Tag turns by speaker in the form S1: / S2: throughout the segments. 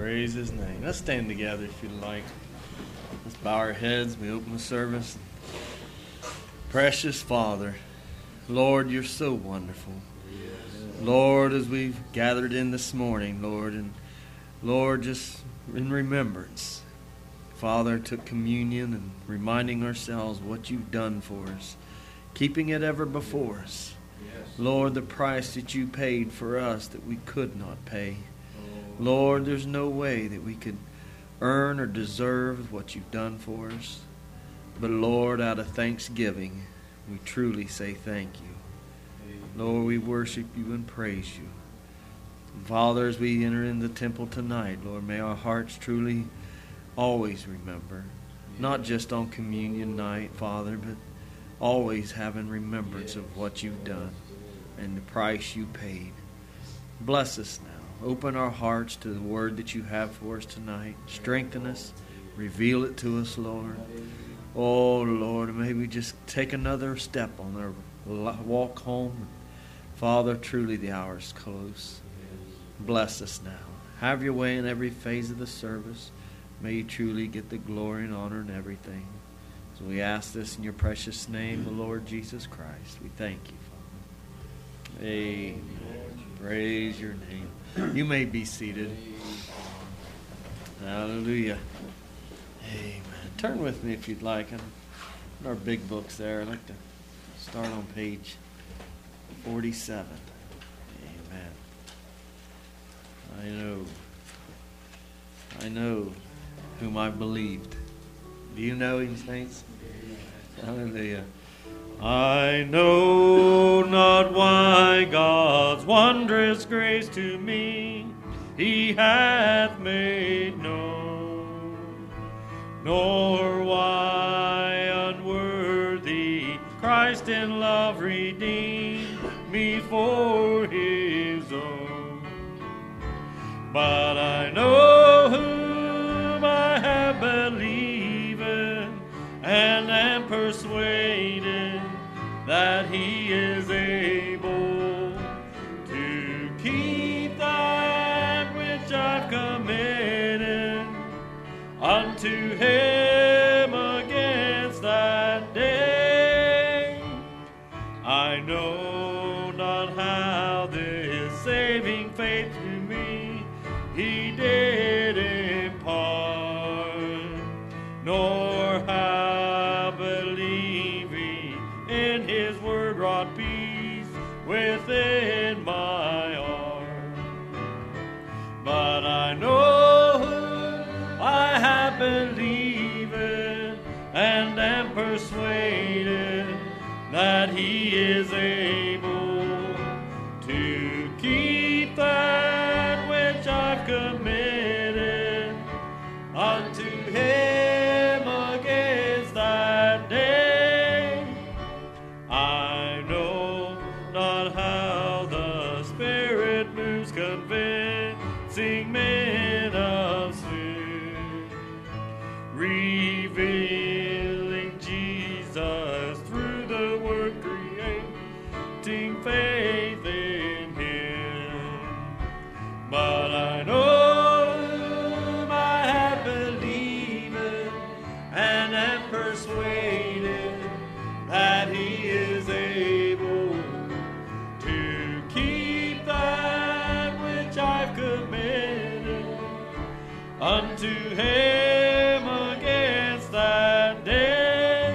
S1: Praise His name. Let's stand together if you'd like. Let's bow our heads. We open the service. Precious Father, Lord, you're so wonderful. Lord, as we've gathered in this morning, Lord, and Lord, just in remembrance, Father, took communion and reminding ourselves what you've done for us, keeping it ever before us. Lord, the price that you paid for us that we could not pay. Lord, there's no way that we could earn or deserve what you've done for us. But Lord, out of thanksgiving, we truly say thank you. Lord, we worship you and praise you. And Father, as we enter in the temple tonight, Lord, may our hearts truly always remember, not just on communion night, Father, but always having remembrance of what you've done and the price you paid. Bless us now. Open our hearts to the word that you have for us tonight. Strengthen us. Reveal it to us, Lord. Oh, Lord, may we just take another step on our walk home. Father, truly the hour is close. Bless us now. Have your way in every phase of the service. May you truly get the glory and honor and everything. So we ask this in your precious name, the Lord Jesus Christ. We thank you, Father. Amen. Praise your name. You may be seated. Hallelujah. Amen. Turn with me if you'd like. In our big books there, I'd like to start on page 47. Amen. I know whom I believed. Do you know him, saints? Hallelujah. I know not why God's wondrous grace to me he hath made known, nor why unworthy Christ in love redeemed me for his own. But I know whom I have believed and am persuaded that he is able to keep that which I've committed unto him against that day. I know not how this saving faith to me he did impart, nor how believing in his word wrought peace within my heart. But I know whom I have believed and am persuaded that he is able to keep that which I've committed unto him against that day. I know not how the Spirit moves, convincing men of sin, revealing Jesus through the Word, creating faith in him. But I know whom I have believed and am persuaded that he is able to keep that which I've committed unto him against that day.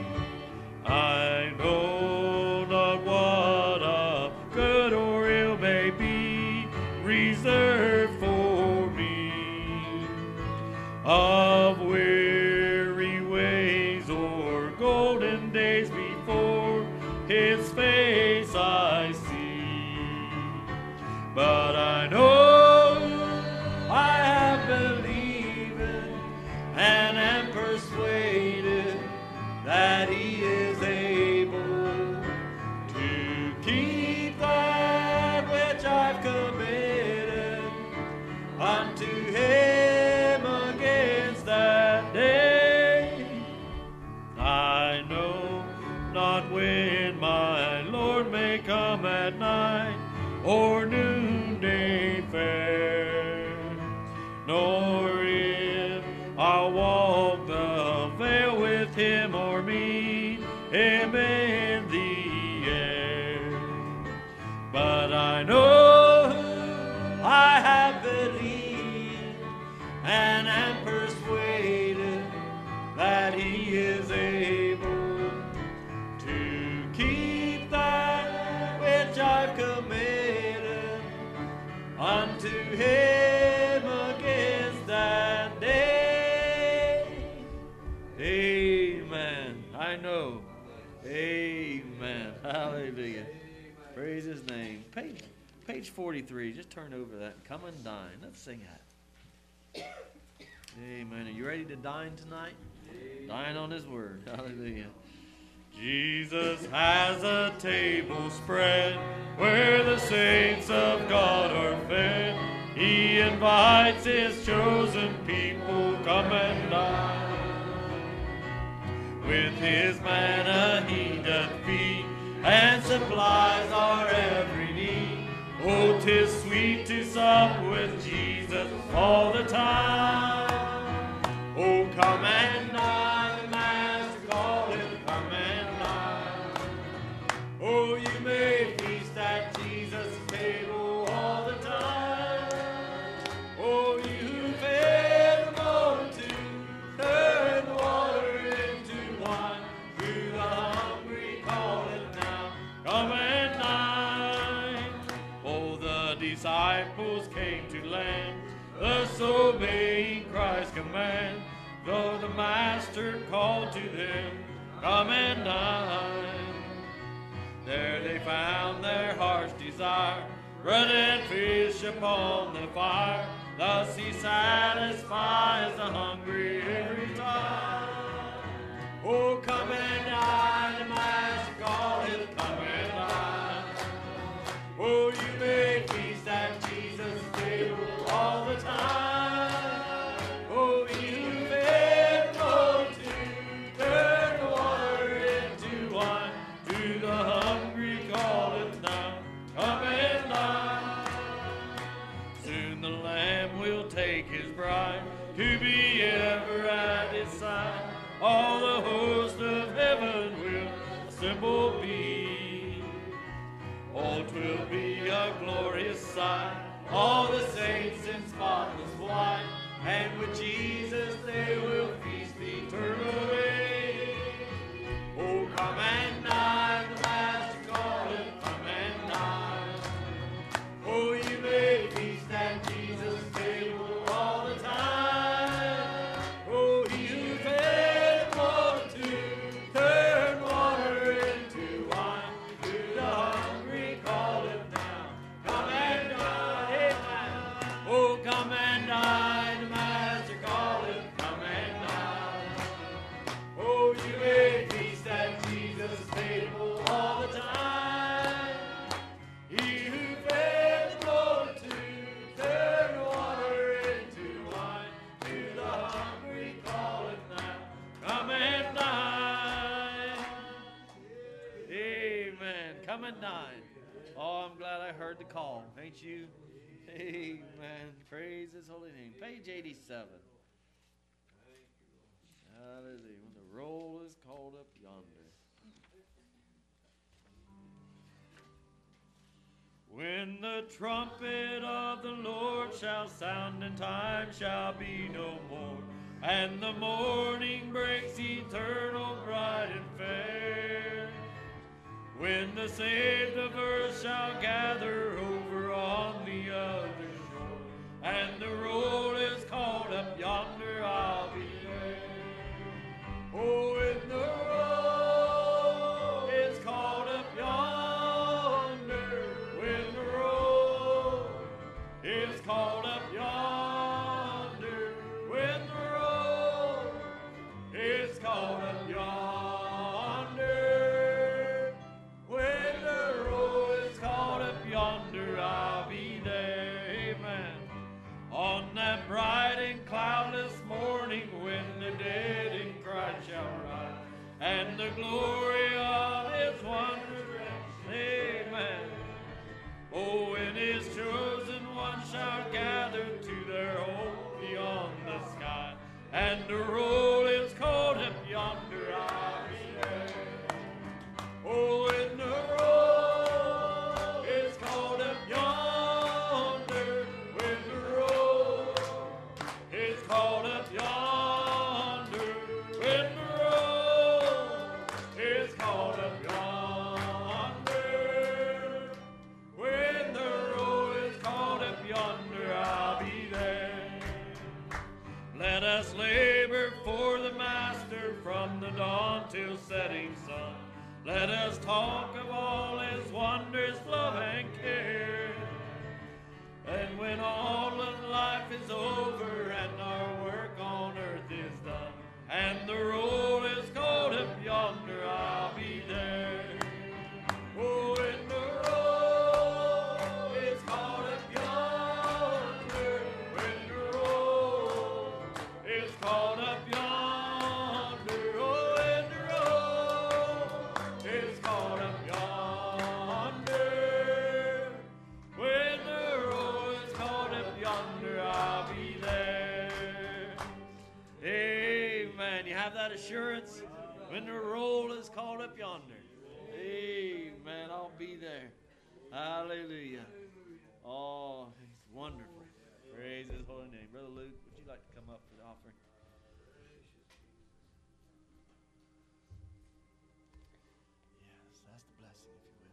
S1: I know not what of good or ill may be reserved for me, of weary ways or golden days before his face I see. But I know I have believed and am persuaded that he is able to keep that which I've committed unto him against that day. I know not when my Lord may come at night or noonday fair, nor unto him against that day. Amen. I know. Amen. Hallelujah. Praise his name. Page 43. Just turn over that. Come and dine. Let's sing that. Amen. Are you ready to dine tonight? Dine on his word. Hallelujah. Jesus has a table spread where the saints of God are fed. He invites his chosen people, come and dine. With his manna he doth feed, and supplies our every need. Oh, 'tis sweet to sup with Jesus all the time. Oh, come and dine, the Master calleth, come and dine. Oh, you may feast at Jesus' table all the time. Oh, you who fed the multitude, turn the water into wine. To the hungry call it now, come and dine. Oh, the disciples came to land, thus obeying Christ's command. Though the Master called to them, come and dine. There they found their heart's desire, bread and fish upon the fire. Thus he satisfies the hungry every time. Oh, come and dine, the Master calleth, come and dine. Oh, you may feast at Jesus' table all the time. Oh, you fed the multitude, turn the water into wine. To the hungry calleth now, come and dine. Soon the Lamb will take his bride to be ever at his side. All the host of heaven will assemble be. Oh, 'twill be a glorious sight, all the saints in spotless white, and with Jesus they will feast eternally. Oh, come and dine, the Master calleth, come and dine. Oh, you may feast at Jesus' table all the time. Oh, he who fed the multitude, turn water into wine. To the hungry calleth now, come and dine. Amen. Oh, come and dine, the Master calleth, come and dine. Oh, you may feast at Jesus' table all the time. He who fed the multitude, turned water into wine. To the hungry calleth now, come and dine. Amen. Come and dine. Oh, I'm glad I heard the call. Ain't you? Amen. Praise his holy name. Page 87. Hallelujah. When the roll is called up yonder. When the trumpet of the Lord shall sound, and time shall be no more, and the morning breaks eternal, bright and fair. When the saved of earth shall gather over on the other shore, and the roll is called up yonder, I'll be there. Oh, when the roll is called up yonder, when the roll is called up yonder, when the roll is called up yonder, when the roll is called up yonder, I'll be there. Amen. On that bright and cloudless morning, when the dead in Christ shall rise, and the glory of his wondrous grace. Amen. Oh, when his chosen ones shall gather to their hope beyond the sky, and the roll is called up yonder, I'll be there. Oh, when the roll is called up yonder, when the roll is called up yonder, when the roll is called up yonder, when the roll is called up yonder, us labor for the Master from the dawn till setting sun. Let us talk of all His wonders, love and care. And when all of life is over and our work on earth is done, and the roll is called up yonder, I'll be there. Oh, when the roll is called up yonder, when the roll is called up yonder, oh, when the roll is called up yonder, when the roll is called up yonder, I'll be there. Amen. You have that assurance when the roll is called up yonder. Amen. I'll be there. Hallelujah. Oh, He's wonderful. Praise His holy name. Brother Luke, would you like to come up for the offering? Yes, that's the blessing, if you will.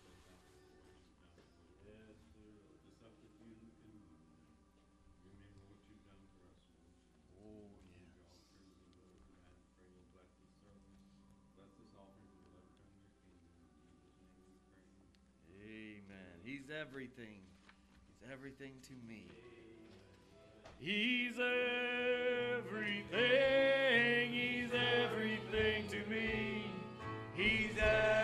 S2: Yes, just up with you and remember what you've done for us.
S1: Oh, yes.
S2: Pray you'll bless this service. Bless this offering. We'll ever come to your kingdom. In Jesus' name we pray.
S1: Amen. He's everything. He's everything to me. He's everything. He's everything to me. He's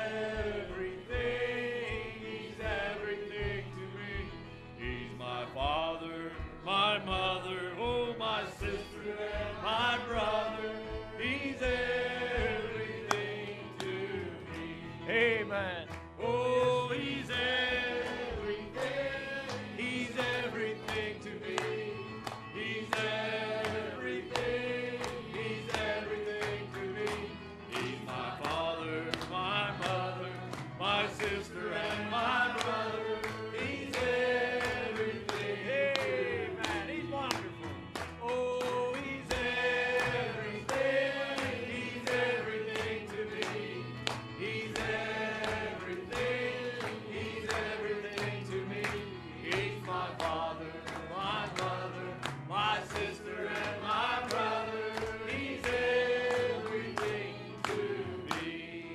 S1: everything. He's everything to me. He's my father, my mother, oh, my sister, and my brother. He's everything to me. Amen. Oh, He's everything. He's everything to me. He's everything. He's everything to me. He's my father, my mother, my sister, and my brother. He's everything. Amen. He's wonderful. Oh, He's everything. He's everything to me. He's everything. He's everything to me. He's my father, my mother, my sister, and my brother. He's everything to me.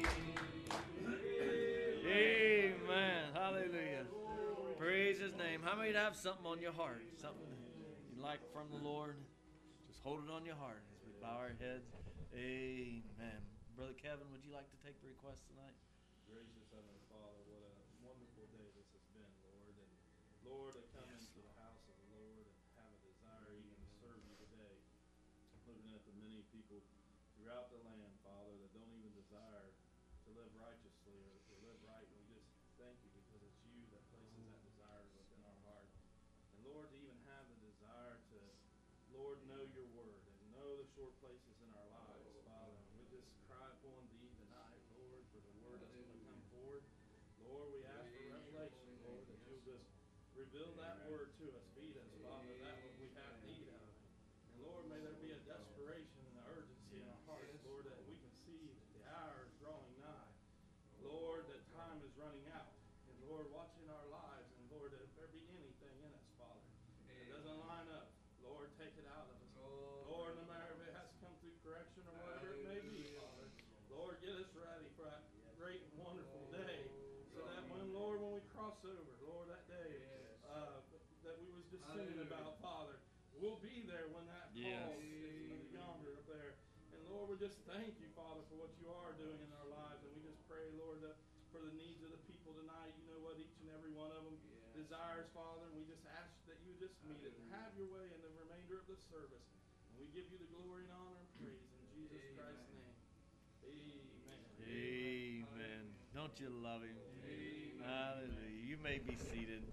S1: Amen. Hallelujah. Praise His name. How many have something on your heart? Something you'd like from the Lord? Just hold it on your heart as we bow our heads. Amen. Brother Kevin, would you like to take the request tonight?
S2: Gracious Heavenly Father, what a wonderful day this has been, Lord. And Lord, I come into the house of the Lord and have a desire even to serve you today. Looking at the many people throughout the land, Father, that don't even desire to live righteously or to live right. And we just thank you because it's you that places that desire within our heart. And Lord, to even have the desire to, Lord, know your word and know the short places in our lives, Father. And we just cry upon thee tonight, Lord, for the word that's going to come forward. Lord, we ask for revelation, Lord, that you'll just reveal that word to us, feed us, Father, that what we have need of. And Lord, may there be a desperation and an urgency in our hearts, Lord, that we can see that the hour is drawing nigh. Lord, that time is running out. And Lord, watching our lives, and Lord, if there be anything in us, Father, that doesn't line up, Lord, take it out of us. Lord, no matter if it has to come through correction or whatever it may be, Father, Lord, get us ready for that great and wonderful day. So that when, Lord, when we cross over, Lord, that day that we was just singing about, Father, we'll be there when that call is yonder up there. And Lord, we just thank you, Father, for what you are doing in our lives. And we just pray, Lord, that for the needs of the people tonight, you know what each and every one of them desires, Father. And we just ask that you just meet it and have your way in the remainder of the service. And we give you the glory and honor and praise in Jesus Christ's name. Amen.
S1: Amen. Don't you love Him? Amen. Hallelujah. You may be seated.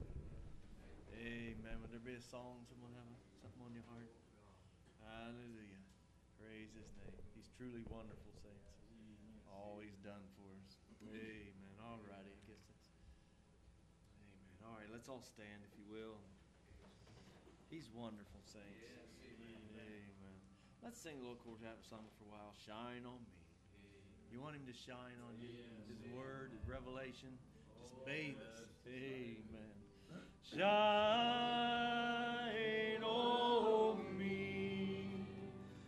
S1: Amen. Would there be a song? Someone have something on your heart? Hallelujah. Praise His name. He's truly wonderful, saints. All He's done for us. Amen. All righty. I guess that's. Amen. All right. Let's all stand, if you will. He's wonderful, saints. Amen. Let's sing a little quartet song for a while. Shine on me. You want Him to shine on you? His word, His revelation. Just bathe us. Amen. Shine on me.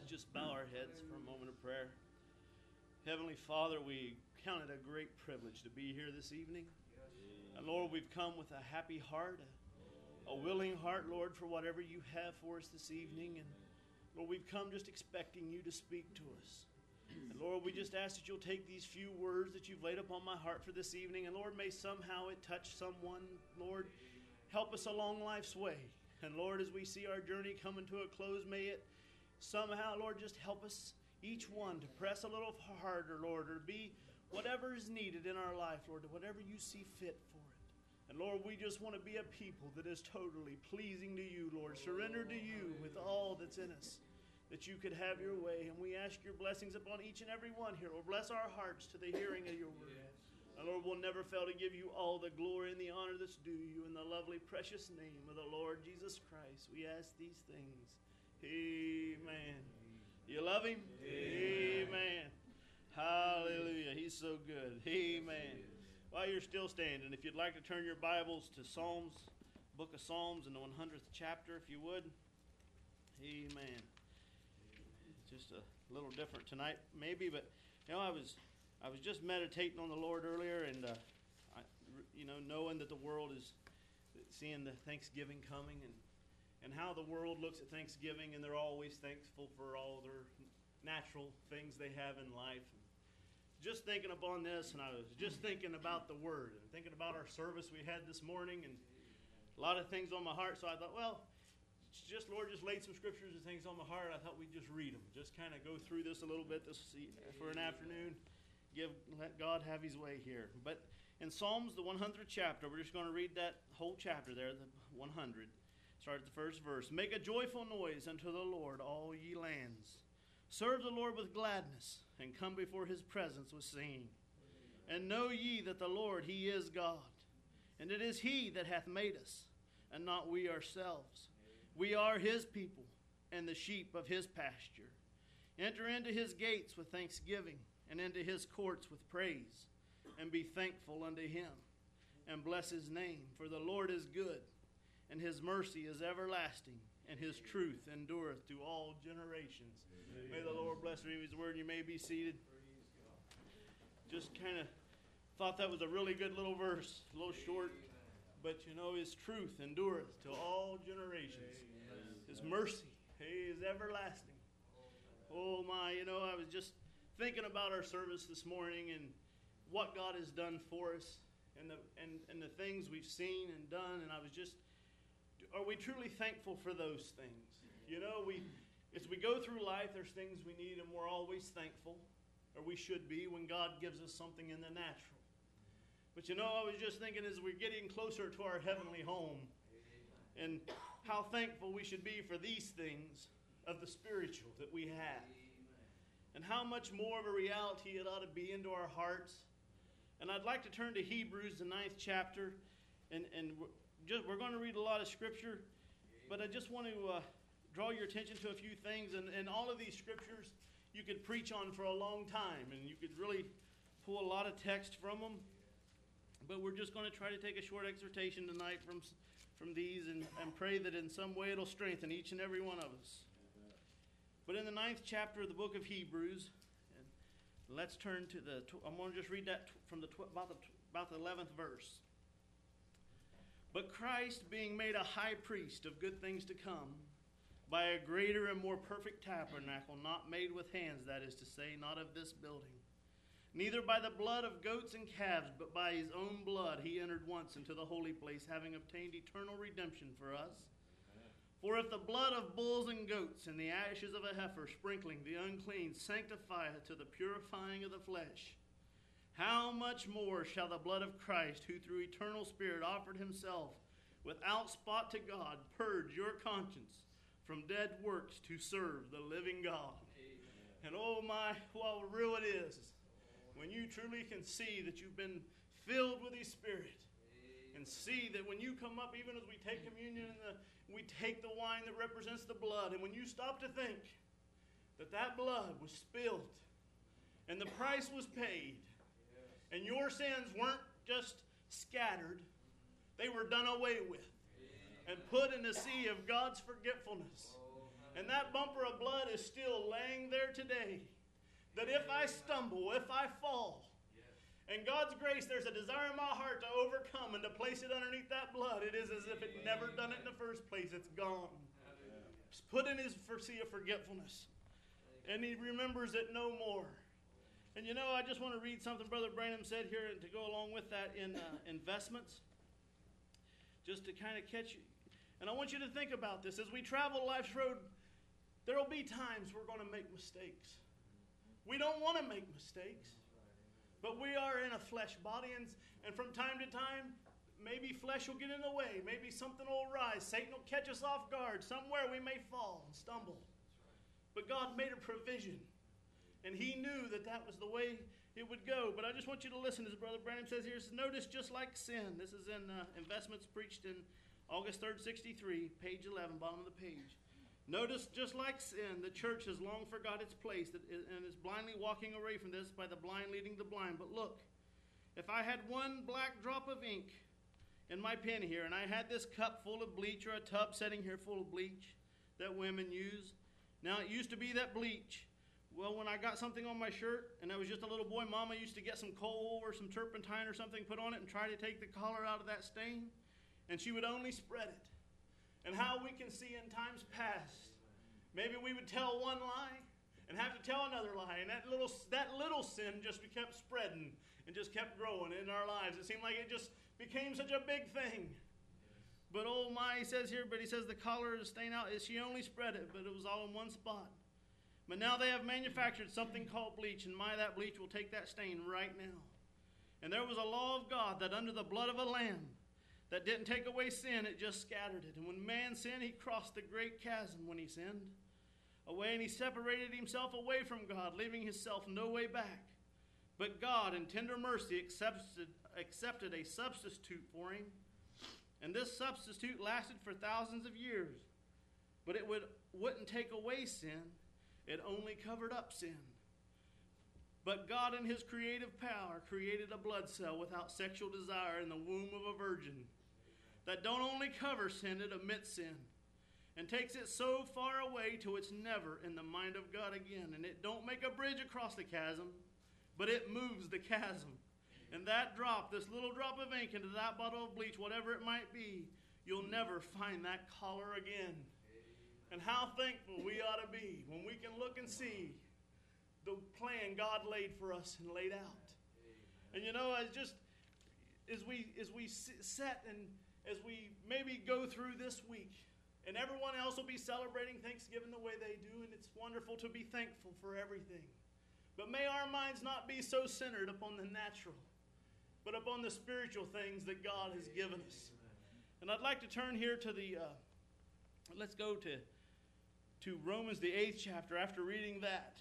S3: Let's just bow our heads for a moment of prayer. Heavenly Father, we count it a great privilege to be here this evening. And Lord, we've come with a happy heart, a willing heart, Lord, for whatever you have for us this evening. And Lord, we've come just expecting you to speak to us. And Lord, we just ask that you'll take these few words that you've laid upon my heart for this evening. And Lord, may somehow it touch someone. Lord, help us along life's way. And Lord, as we see our journey coming to a close, may it somehow, Lord, just help us, each one, to press a little harder, Lord, or be whatever is needed in our life, Lord, whatever you see fit for it. And Lord, we just want to be a people that is totally pleasing to you, Lord, surrender to you with all that's in us, that you could have your way. And we ask your blessings upon each and every one here. Lord, bless our hearts to the hearing of your word. And Lord, we'll never fail to give you all the glory and the honor that's due you. In the lovely, precious name of the Lord Jesus Christ, we ask these things. Amen. You love him? Amen. Hallelujah. He's so good. Amen. While you're still standing, if you'd like to turn your Bibles to Psalms, Book of Psalms in the 100th chapter, if you would. Amen. Just a little different tonight, maybe, but I was just meditating on the Lord earlier, and knowing that the world is seeing the Thanksgiving coming, and how the world looks at Thanksgiving, and they're always thankful for all their natural things they have in life. Just thinking upon this, and I was just thinking about the Word, and thinking about our service we had this morning, and a lot of things on my heart. So I thought, well, Lord just laid some scriptures and things on my heart. I thought we'd just read them, just kind of go through this a little bit for an afternoon. Let God have his way here. But in Psalms, the 100th chapter, we're just going to read that whole chapter there, the 100. Start at the first verse. Make a joyful noise unto the Lord, all ye lands. Serve the Lord with gladness, and come before his presence with singing. And know ye that the Lord, he is God. And it is he that hath made us, and not we ourselves. We are his people, and the sheep of his pasture. Enter into his gates with thanksgiving, and into his courts with praise. And be thankful unto him, and bless his name. For the Lord is good, and his mercy is everlasting, and his truth endureth to all generations. Amen. May the Lord bless his word. You may be seated. Just kind of thought that was a really good little verse, a little short, but his truth endureth to all generations. His mercy is everlasting. Oh my, I was just thinking about our service this morning and what God has done for us, and the things we've seen and done, and I was just, are we truly thankful for those things? As we go through life, there's things we need, and we're always thankful, or we should be, when God gives us something in the natural. But I was just thinking, as we're getting closer to our heavenly home, and how thankful we should be for these things of the spiritual that we have, and how much more of a reality it ought to be into our hearts. And I'd like to turn to Hebrews, the 9th chapter, and we're going to read a lot of scripture, but I just want to draw your attention to a few things. And all of these scriptures you could preach on for a long time, and you could really pull a lot of text from them. But we're just going to try to take a short exhortation tonight from these, and pray that in some way it'll strengthen each and every one of us. But in the 9th chapter of the book of Hebrews, and let's turn to I'm going to just read that from about the 11th verse. But Christ, being made a high priest of good things to come, by a greater and more perfect tabernacle, not made with hands, that is to say, not of this building, neither by the blood of goats and calves, but by his own blood he entered once into the holy place, having obtained eternal redemption for us. For if the blood of bulls and goats and the ashes of a heifer sprinkling the unclean sanctifieth to the purifying of the flesh, how much more shall the blood of Christ, who through eternal Spirit offered himself without spot to God, purge your conscience from dead works to serve the living God. Amen. And oh my, how real it is when you truly can see that you've been filled with his Spirit. And see that when you come up, even as we take communion and we take the wine that represents the blood, and when you stop to think that blood was spilled and the price was paid, and your sins weren't just scattered, they were done away with and put in the sea of God's forgetfulness. And that bumper of blood is still laying there today. That if I stumble, if I fall, in God's grace, there's a desire in my heart to overcome and to place it underneath that blood. It is as if it never done it in the first place. It's gone. It's put in his sea of forgetfulness. And he remembers it no more. And you know, I just want to read something Brother Branham said here and to go along with that in investments. Just to kind of catch you. And I want you to think about this. As we travel life's road, there will be times we're going to make mistakes. We don't want to make mistakes. But we are in a flesh body, and from time to time, maybe flesh will get in the way. Maybe something will arise. Satan will catch us off guard. Somewhere we may fall and stumble. But God made a provision. And he knew that that was the way it would go. But I just want you to listen as Brother Branham says here. Notice just like sin. This is in Investments preached in August 3rd, 63, page 11, bottom of the page. Notice, just like sin, the church has long forgot its place and is blindly walking away from this by the blind leading the blind. But look, if I had one black drop of ink in my pen here, and I had this cup full of bleach or a tub sitting here full of bleach that women use. Now, it used to be that bleach. Well, when I got something on my shirt, and I was just a little boy, Mama used to get some coal or some turpentine or something, put on it, and try to take the color out of that stain. And she would only spread it. And how we can see in times past, maybe we would tell one lie and have to tell another lie. And that little sin just kept spreading and just kept growing in our lives. It seemed like it just became such a big thing. But oh my, he says here, but he says the color is staying out. She only spread it, but it was all in one spot. But now they have manufactured something called bleach, and that bleach will take that stain right now. And there was a law of God that under the blood of a lamb, that didn't take away sin, it just scattered it. And when man sinned, he crossed the great chasm when he sinned away, and he separated himself away from God, leaving himself no way back. But God, in tender mercy, accepted a substitute for him. And this substitute lasted for thousands of years. But it wouldn't take away sin. It only covered up sin. But God, in his creative power, created a blood cell without sexual desire in the womb of a virgin that don't only cover sin, it omits sin and takes it so far away till it's never in the mind of God again. And it don't make a bridge across the chasm, but it moves the chasm. And that drop, this little drop of ink into that bottle of bleach, whatever it might be, you'll never find that color again. And how thankful we ought to be when we can look and see the plan God laid for us and laid out. And you know, as we set and as we maybe go through this week, and everyone else will be celebrating Thanksgiving the way they do, and it's wonderful to be thankful for everything. But may our minds not be so centered upon the natural, but upon the spiritual things that God has given us. And I'd like to turn here to let's go to Romans, the 8th chapter, after reading that.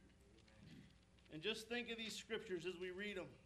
S3: And just think of these scriptures as we read them.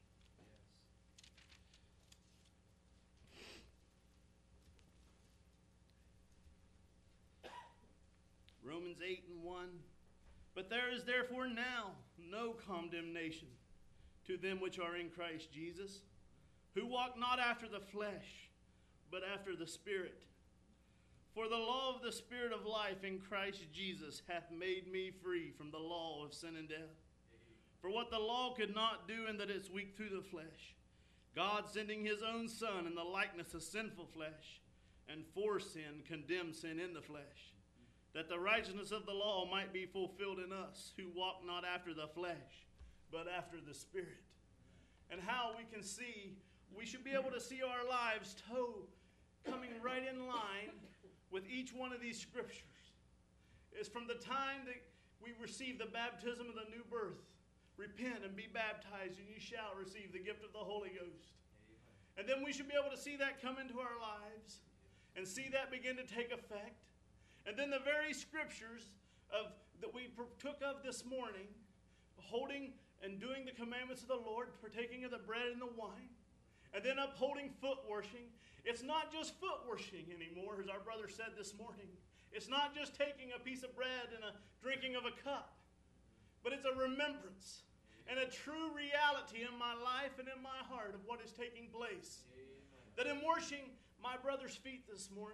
S3: Romans 8:1. But there is therefore now no condemnation to them which are in Christ Jesus, who walk not after the flesh, but after the Spirit. For the law of the Spirit of life in Christ Jesus hath made me free from the law of sin and death. For what the law could not do in that it's weak through the flesh, God sending his own Son in the likeness of sinful flesh, and for sin condemned sin in the flesh, that the righteousness of the law might be fulfilled in us, who walk not after the flesh, but after the Spirit. And how we can see, we should be able to see our lives coming right in line with each one of these scriptures. It's from the time that we receive the baptism of the new birth. Repent and be baptized, and you shall receive the gift of the Holy Ghost. Amen. And then we should be able to see that come into our lives and see that begin to take effect. And then the very scriptures that we took of this morning, holding and doing the commandments of the Lord, partaking of the bread and the wine, and then upholding foot washing. It's not just foot washing anymore, as our brother said this morning. It's not just taking a piece of bread and a drinking of a cup, but it's a remembrance and a true reality in my life and in my heart of what is taking place. Amen. That in washing my brother's feet this morning, you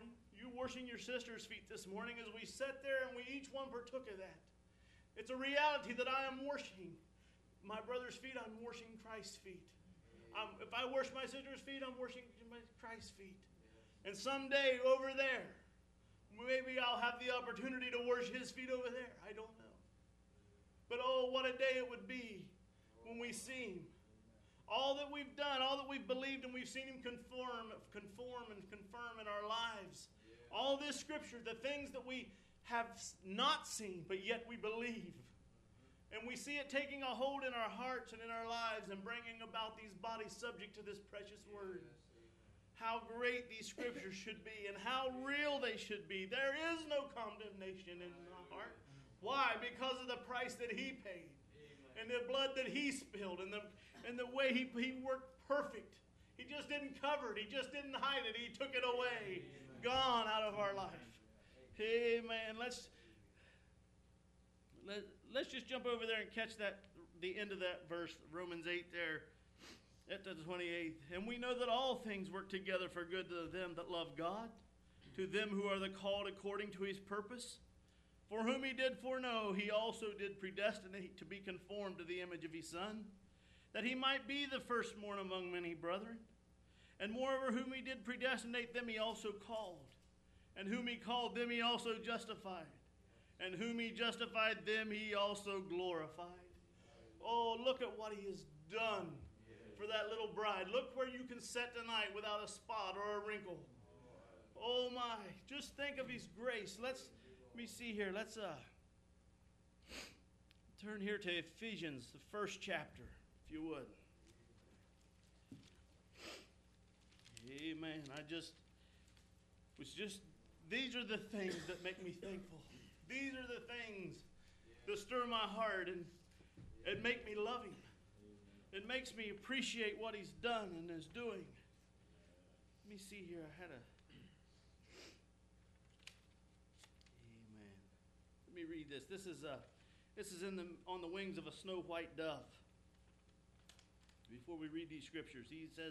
S3: you washing your sister's feet this morning, as we sat there and we each one partook of that. It's a reality that I am washing my brother's feet. I'm washing Christ's feet. If I wash my sister's feet, I'm washing Christ's feet. And someday over there, maybe I'll have the opportunity to wash his feet over there. I don't know. But oh, what a day it would be when we see him. All that we've done, all that we've believed, and we've seen him conform and confirm in our lives. All this scripture, the things that we have not seen, but yet we believe. And we see it taking a hold in our hearts and in our lives and bringing about these bodies subject to this precious word. How great these scriptures should be and how real they should be. There is no condemnation in my heart. Why? Because of the price that he paid. And the blood that he spilled, and the way he worked perfect. He just didn't cover it. He just didn't hide it. He took it away. Amen. Gone out of our life. Amen. Let's just jump over there and catch the end of that verse, Romans 8 there, at the 28th. And we know that all things work together for good to them that love God, to them who are the called according to his purpose. For whom he did foreknow, he also did predestinate to be conformed to the image of his Son, that he might be the firstborn among many brethren. And moreover, whom he did predestinate, them he also called. And whom he called, them he also justified. And whom he justified, them he also glorified. Oh, look at what he has done for that little bride. Look where you can sit tonight without a spot or a wrinkle. Oh my, just think of his grace. Let me see here. Let's turn here to Ephesians, the first chapter, if you would. Amen. These are the things that make me thankful. These are the things that stir my heart and make me love him. It makes me appreciate what he's done and is doing. Let me see here. Let me read this. This is on the wings of a snow white dove. Before we read these scriptures, he says,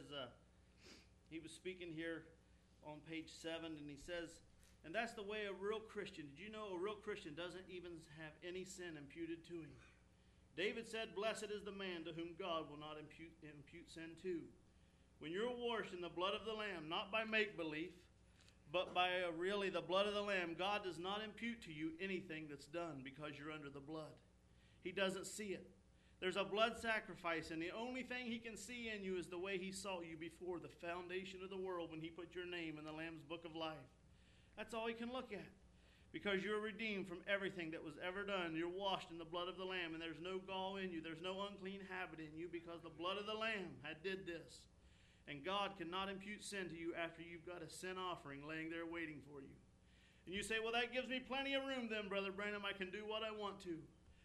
S3: he was speaking here on page 7, and he says, and that's the way a real Christian. Did you know a real Christian doesn't even have any sin imputed to him? David said, blessed is the man to whom God will not impute sin to. When you're washed in the blood of the Lamb, not by make-believe, but by really the blood of the Lamb, God does not impute to you anything that's done because you're under the blood. He doesn't see it. There's a blood sacrifice, and the only thing he can see in you is the way he saw you before the foundation of the world when he put your name in the Lamb's book of life. That's all he can look at. Because you're redeemed from everything that was ever done. You're washed in the blood of the Lamb, and there's no gall in you. There's no unclean habit in you because the blood of the Lamb had did this. And God cannot impute sin to you after you've got a sin offering laying there waiting for you. And you say, well, that gives me plenty of room then, Brother Branham. I can do what I want to.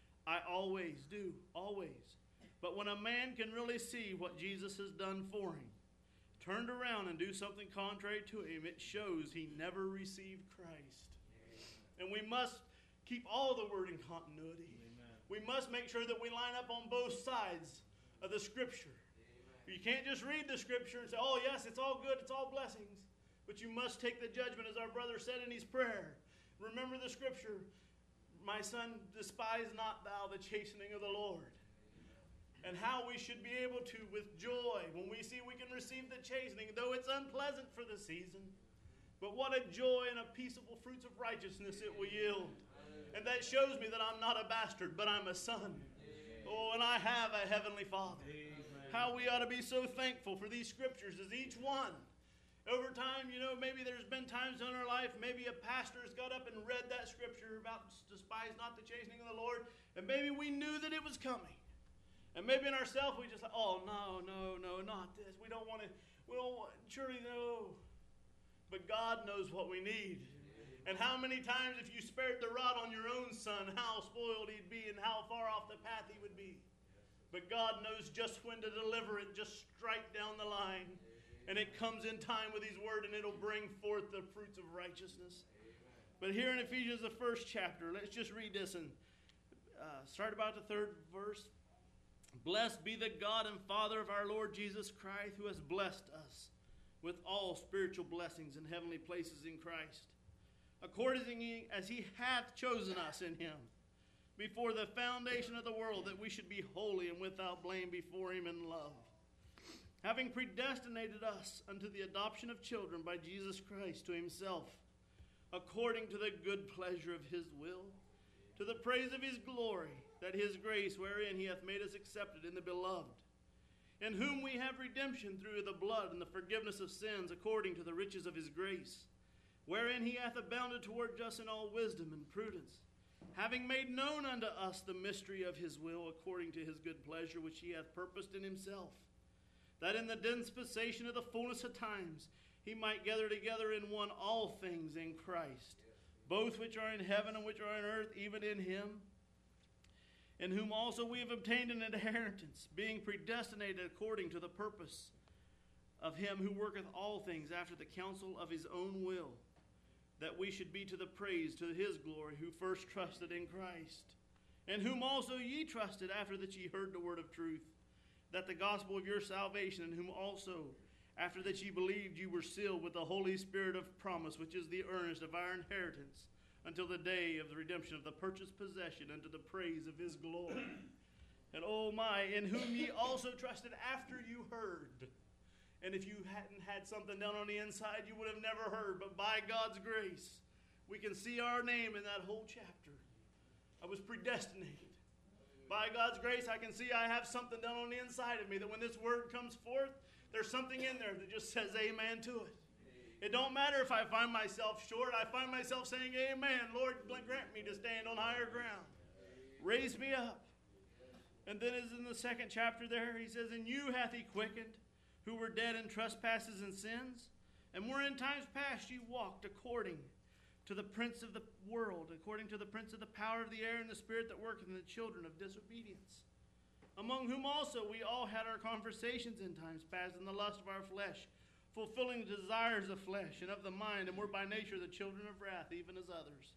S3: I always do, always. But when a man can really see what Jesus has done for him, turned around and do something contrary to him, it shows he never received Christ. And we must keep all the word in continuity. Amen. We must make sure that we line up on both sides of the Scripture. Amen. You can't just read the Scripture and say, oh yes, it's all good, it's all blessings. But you must take the judgment, as our brother said in his prayer. Remember the Scripture. My son, despise not thou the chastening of the Lord. And how we should be able to, with joy, when we see we can receive the chastening, though it's unpleasant for the season. But what a joy and a peaceable fruits of righteousness it will yield. And that shows me that I'm not a bastard, but I'm a son. Oh, and I have a heavenly Father. How we ought to be so thankful for these scriptures as each one. Over time, maybe there's been times in our life, maybe a pastor has got up and read that scripture about despise not the chastening of the Lord, and maybe we knew that it was coming. And maybe in ourselves we just like, oh, no, not this. We don't want, surely no. But God knows what we need. And how many times if you spared the rod on your own son, how spoiled he'd be and how far off the path he would be. But God knows just when to deliver it, just strike down the line. And it comes in time with his word, and it'll bring forth the fruits of righteousness. But here in Ephesians, the first chapter, let's just read this and start about the 3rd verse. Blessed be the God and Father of our Lord Jesus Christ, who has blessed us with all spiritual blessings in heavenly places in Christ, according as he hath chosen us in him, before the foundation of the world, that we should be holy and without blame before him in love, having predestinated us unto the adoption of children by Jesus Christ to himself, according to the good pleasure of his will, to the praise of his glory, that his grace wherein he hath made us accepted in the beloved, in whom we have redemption through the blood and the forgiveness of sins, according to the riches of his grace, wherein he hath abounded towards us in all wisdom and prudence, having made known unto us the mystery of his will, according to his good pleasure, which he hath purposed in himself, that in the dispensation of the fullness of times he might gather together in one all things in Christ, both which are in heaven and which are on earth, even in him, in whom also we have obtained an inheritance, being predestinated according to the purpose of him who worketh all things after the counsel of his own will, that we should be to the praise to his glory, who first trusted in Christ, in whom also ye trusted after that ye heard the word of truth, that the gospel of your salvation, in whom also after that ye believed, you were sealed with the Holy Spirit of promise, which is the earnest of our inheritance, until the day of the redemption of the purchased possession, unto the praise of his glory. And oh my, in whom ye also trusted after you heard. And if you hadn't had something down on the inside, you would have never heard. But by God's grace, we can see our name in that whole chapter. I was predestinated. By God's grace, I can see I have something down on the inside of me, that when this word comes forth, there's something in there that just says amen to it. It don't matter if I find myself short. I find myself saying amen. Lord, grant me to stand on higher ground. Raise me up. And then as in the second chapter there, he says, and you hath he quickened, who were dead in trespasses and sins, and were in times past ye walked according to the prince of the world, according to the prince of the power of the air, and the spirit that worketh in the children of disobedience, among whom also we all had our conversations in times past in the lust of our flesh, fulfilling the desires of flesh and of the mind, and were by nature the children of wrath, even as others.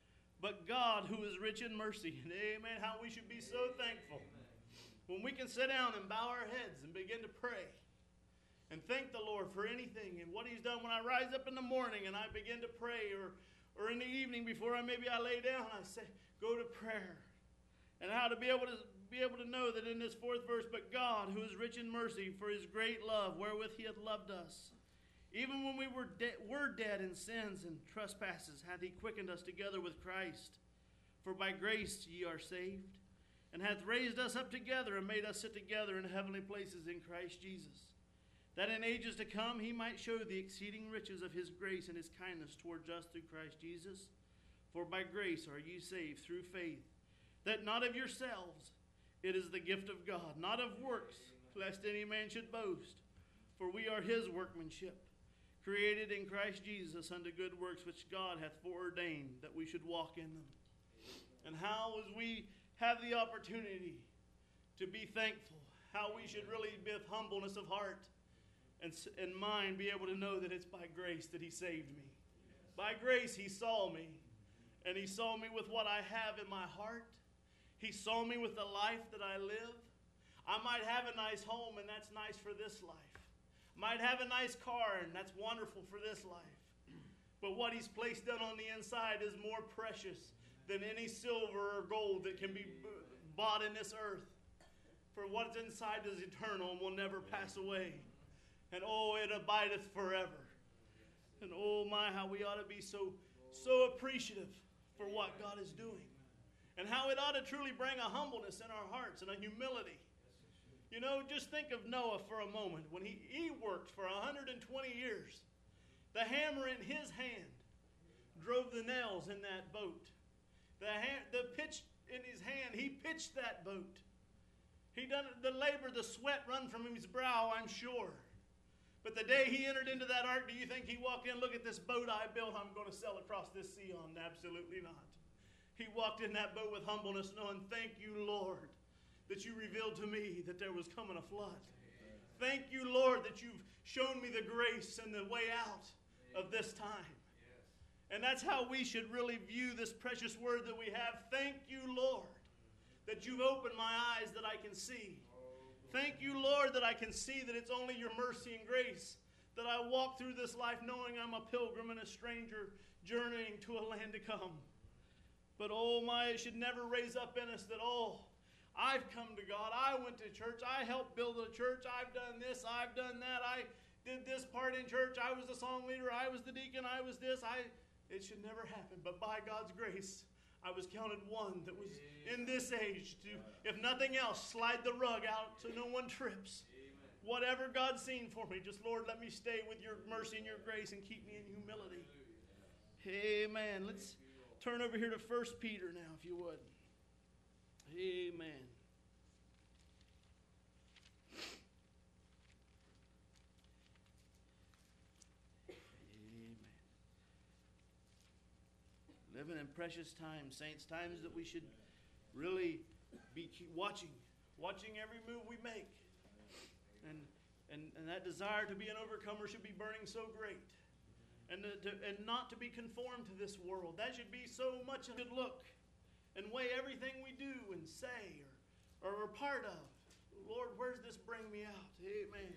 S3: But God, who is rich in mercy, and amen, how we should be so thankful when we can sit down and bow our heads and begin to pray and thank the Lord for anything and what he's done. When I rise up in the morning and I begin to pray, or in the evening before I lay down, I say, go to prayer. And how to be able to know that in this fourth verse, but God, who is rich in mercy, for his great love wherewith he hath loved us, even when we were dead in sins and trespasses, hath he quickened us together with Christ. For by grace ye are saved, and hath raised us up together, and made us sit together in heavenly places in Christ Jesus, that in ages to come he might show the exceeding riches of his grace and his kindness towards us through Christ Jesus. For by grace are ye saved through faith, that not of yourselves, it is the gift of God, not of works, lest any man should boast. For we are his workmanship, created in Christ Jesus unto good works, which God hath foreordained that we should walk in them. And how, as we have the opportunity to be thankful, how we should really, with humbleness of heart and mind, be able to know that it's by grace that he saved me. By grace he saw me, and he saw me with what I have in my heart. He saw me with the life that I live. I might have a nice home, and that's nice for this life. Might have a nice car, and that's wonderful for this life. But what he's placed down on the inside is more precious than any silver or gold that can be bought in this earth. For what's inside is eternal and will never pass away. And oh, it abideth forever. And oh my, how we ought to be so appreciative for what God is doing. And how it ought to truly bring a humbleness in our hearts and a humility. You know, just think of Noah for a moment. When he worked for 120 years, the hammer in his hand drove the nails in that boat. The pitch in his hand, he pitched that boat. He done the labor, the sweat run from his brow, I'm sure. But the day he entered into that ark, do you think he walked in, look at this boat I built, I'm going to sail across this sea on? Absolutely not. He walked in that boat with humbleness, knowing, thank you, Lord, that you revealed to me that there was coming a flood. Thank you, Lord, that you've shown me the grace and the way out of this time. And that's how we should really view this precious word that we have. Thank you, Lord, that you've opened my eyes that I can see. Thank you, Lord, that I can see that it's only your mercy and grace that I walk through this life knowing I'm a pilgrim and a stranger journeying to a land to come. But oh my, it should never raise up in us that, oh, I've come to God, I went to church, I helped build a church, I've done this, I've done that, I did this part in church, I was the song leader, I was the deacon, I was this, it should never happen. But by God's grace, I was counted one that was in this age to, if nothing else, slide the rug out so no one trips. Whatever God's seen for me, just Lord, let me stay with your mercy and your grace and keep me in humility. Amen. Let's turn over here to 1 Peter now, if you would. Amen. Amen. Living in precious times, saints, times that we should really be watching every move we make. And that desire to be an overcomer should be burning so great. And not to be conformed to this world. That should be so much of a good look and weigh everything we do and say or are part of. Lord, where does this bring me out? Amen.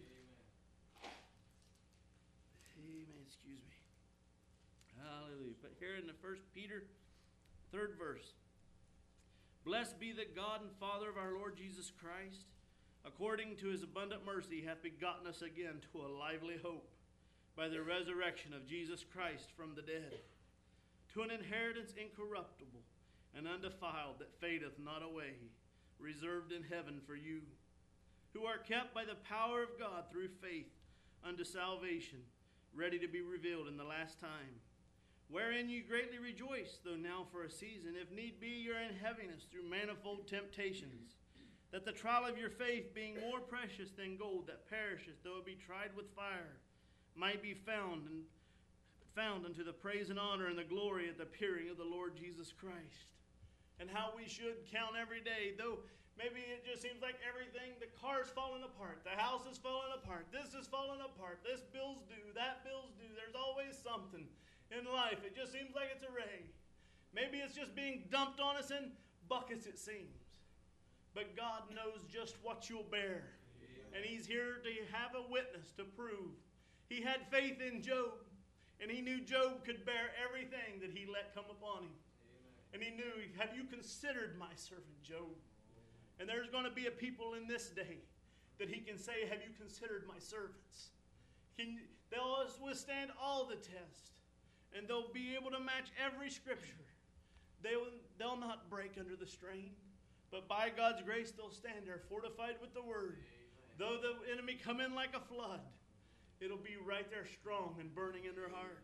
S3: Amen. Excuse me. Hallelujah. But here in the 1 Peter, 3rd verse. Blessed be the God and Father of our Lord Jesus Christ, according to his abundant mercy, hath begotten us again to a lively hope by the resurrection of Jesus Christ from the dead, to an inheritance incorruptible and undefiled that fadeth not away, reserved in heaven for you, who are kept by the power of God through faith unto salvation, ready to be revealed in the last time, wherein you greatly rejoice, though now for a season, if need be, you are in heaviness through manifold temptations, that the trial of your faith, being more precious than gold that perisheth, though it be tried with fire, might be found unto the praise and honor and the glory at the appearing of the Lord Jesus Christ. And how we should count every day, though maybe it just seems like everything, the car's falling apart, the house is falling apart, this is falling apart, this bill's due, that bill's due. There's always something in life. It just seems like it's a ray. Maybe it's just being dumped on us in buckets, it seems. But God knows just what you'll bear. And he's here to have a witness to prove. He had faith in Job, and he knew Job could bear everything that he let come upon him. And he knew, have you considered my servant Job? And there's going to be a people in this day that he can say, have you considered my servants? They'll withstand all the tests, and they'll be able to match every scripture. They'll not break under the strain. But by God's grace, they'll stand there fortified with the word. Though the enemy come in like a flood, it'll be right there strong and burning in their heart.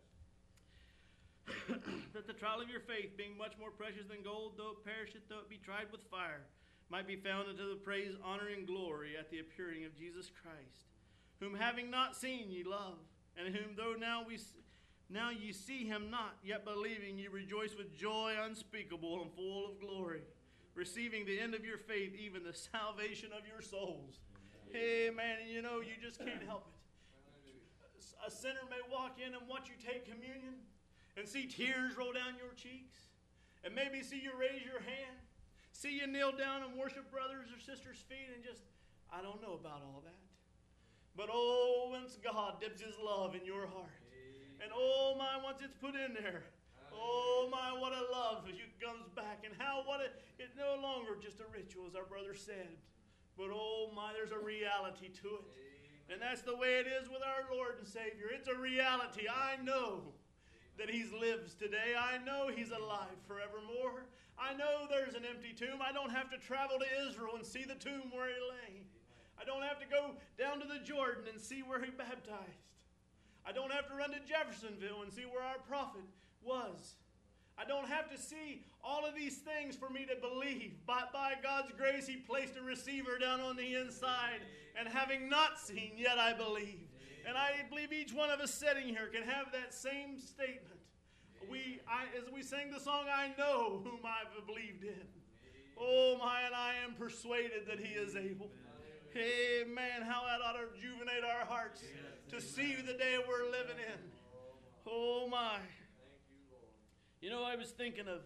S3: That the trial of your faith, being much more precious than gold, though it perisheth, though it be tried with fire, might be found unto the praise, honor, and glory at the appearing of Jesus Christ, whom having not seen ye love, and whom though now ye see him not, yet believing ye rejoice with joy unspeakable and full of glory, receiving the end of your faith, even the salvation of your souls. Amen. And you know, you just can't help it. A sinner may walk in and watch you take communion and see tears roll down your cheeks, and maybe see you raise your hand, see you kneel down and worship brothers or sisters' feet, and just, I don't know about all that. But oh, once God dips his love in your heart, and oh my, once it's put in there, oh my, what a love as it comes back, and how, it's no longer just a ritual, as our brother said, but oh my, there's a reality to it. And that's the way it is with our Lord and Savior. It's a reality. I know that he lives today. I know he's alive forevermore. I know there's an empty tomb. I don't have to travel to Israel and see the tomb where he lay. I don't have to go down to the Jordan and see where he baptized. I don't have to run to Jeffersonville and see where our prophet was. I don't have to see all of these things for me to believe. But by God's grace, he placed a receiver down on the inside. And having not seen, yet I believe. And I believe each one of us sitting here can have that same statement. As we sing the song, I know whom I've believed in. Oh my, and I am persuaded that he is able. Amen. How that ought to rejuvenate our hearts to see the day we're living in. Oh my. You know, I was thinking of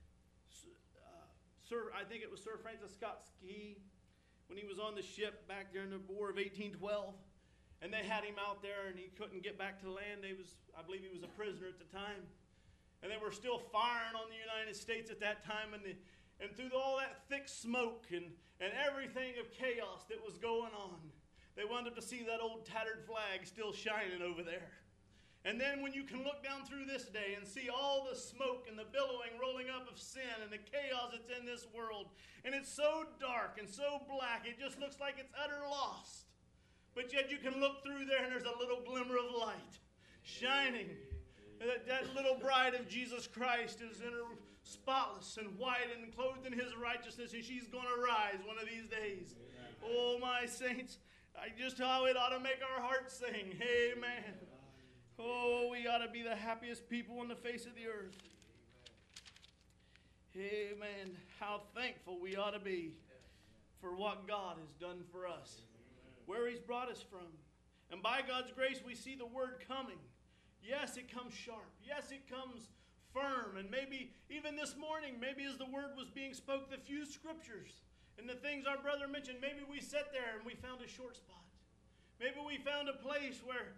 S3: I think it was Sir Francis Scott Key when he was on the ship back during the War of 1812. And they had him out there, and he couldn't get back to land. I believe he was a prisoner at the time. And they were still firing on the United States at that time. And through all that thick smoke and everything of chaos that was going on, they wound up to see that old tattered flag still shining over there. And then when you can look down through this day and see all the smoke and the billowing rolling up of sin and the chaos that's in this world, and it's so dark and so black, it just looks like it's utter lost. But yet you can look through there and there's a little glimmer of light shining. And that little bride of Jesus Christ is in her spotless and white and clothed in his righteousness, and she's going to rise one of these days. Oh, my saints, just how it ought to make our hearts sing. Amen. Oh, we ought to be the happiest people on the face of the earth. Amen. How thankful we ought to be for what God has done for us, where he's brought us from. And by God's grace, we see the word coming. Yes, it comes sharp. Yes, it comes firm. And maybe even this morning, maybe as the word was being spoke, the few scriptures and the things our brother mentioned, maybe we sat there and we found a short spot. Maybe we found a place where,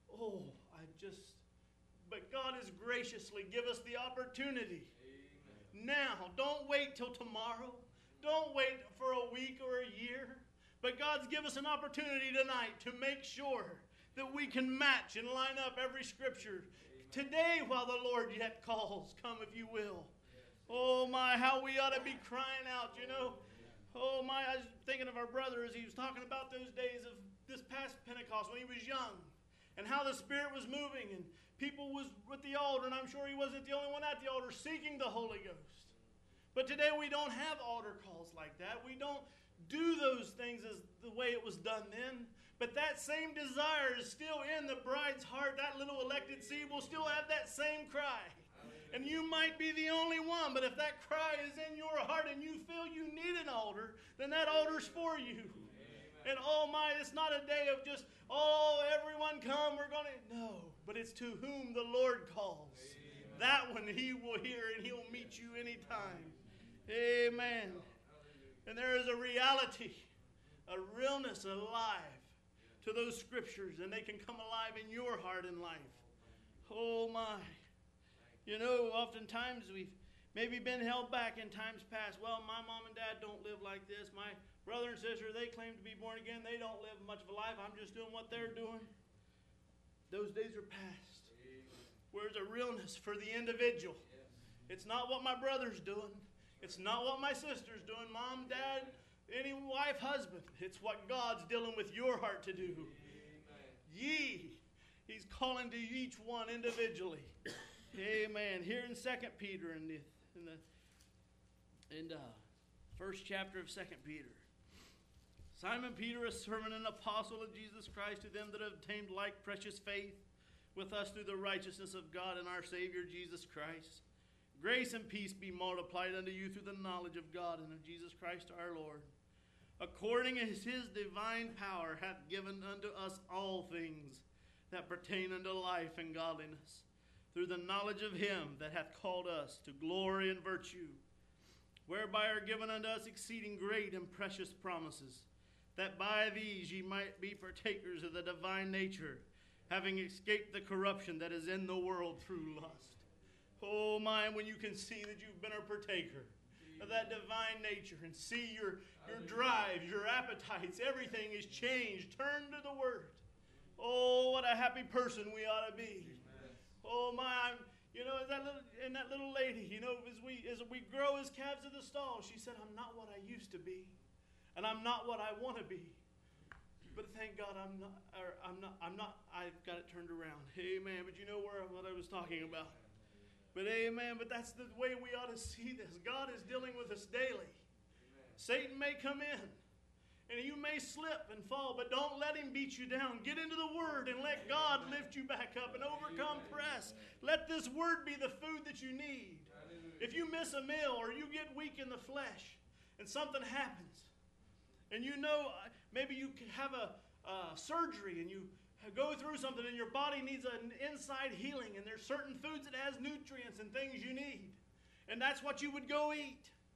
S3: but God has graciously given us the opportunity. Amen. Now, don't wait till tomorrow. Don't wait for a week or a year. But God's given us an opportunity tonight to make sure that we can match and line up every scripture. Amen. Today, while the Lord yet calls, come if you will. Yes. Oh my, how we ought to be crying out, you know. Oh my, I was thinking of our brother as he was talking about those days of this past Pentecost when he was young. And how the Spirit was moving and people was with the altar, and I'm sure he wasn't the only one at the altar seeking the Holy Ghost. But today we don't have altar calls like that. We don't do those things as the way it was done then. But that same desire is still in the bride's heart. That little elected seed will still have that same cry. And you might be the only one, but if that cry is in your heart and you feel you need an altar, then that altar's for you. And oh my, it's not a day of just, everyone come, we're going to. No, but it's to whom the Lord calls. Amen. That one he will hear and he'll meet you anytime. Amen. And there is a reality, a realness alive to those scriptures, and they can come alive in your heart and life. Oh my. You know, oftentimes we've maybe been held back in times past. Well, my mom and dad don't live like this. My brother and sister, they claim to be born again. They don't live much of a life. I'm just doing what they're doing. Those days are past. Where's a realness for the individual? It's not what my brother's doing. It's not what my sister's doing. Mom, dad, any wife, husband. It's what God's dealing with your heart to do. Ye. He's calling to each one individually. Amen. Here in 2 Peter, in the first chapter of 2 Peter. Simon Peter, a servant and apostle of Jesus Christ, to them that have obtained like precious faith with us through the righteousness of God and our Savior Jesus Christ. Grace and peace be multiplied unto you through the knowledge of God and of Jesus Christ our Lord. According as his divine power hath given unto us all things that pertain unto life and godliness, through the knowledge of him that hath called us to glory and virtue, whereby are given unto us exceeding great and precious promises, that by these ye might be partakers of the divine nature, having escaped the corruption that is in the world through lust. Oh my, when you can see that you've been a partaker of that divine nature and see your drives, your appetites, everything is changed. Turn to the Word. Oh, what a happy person we ought to be. Oh my, you know, that little lady, you know, as we grow as calves of the stall, she said, I'm not what I used to be, and I'm not what I want to be. But thank God I'm not, I've got it turned around. Amen. But you know what I was talking about. But amen, but that's the way we ought to see this. God is dealing with us daily. Amen. Satan may come in, and you may slip and fall, but don't let him beat you down. Get into the Word and let God lift you back up and overcome press. Let this Word be the food that you need. If you miss a meal or you get weak in the flesh and something happens, and you know maybe you have a surgery and you go through something and your body needs an inside healing, and there's certain foods that has nutrients and things you need, and that's what you would go eat.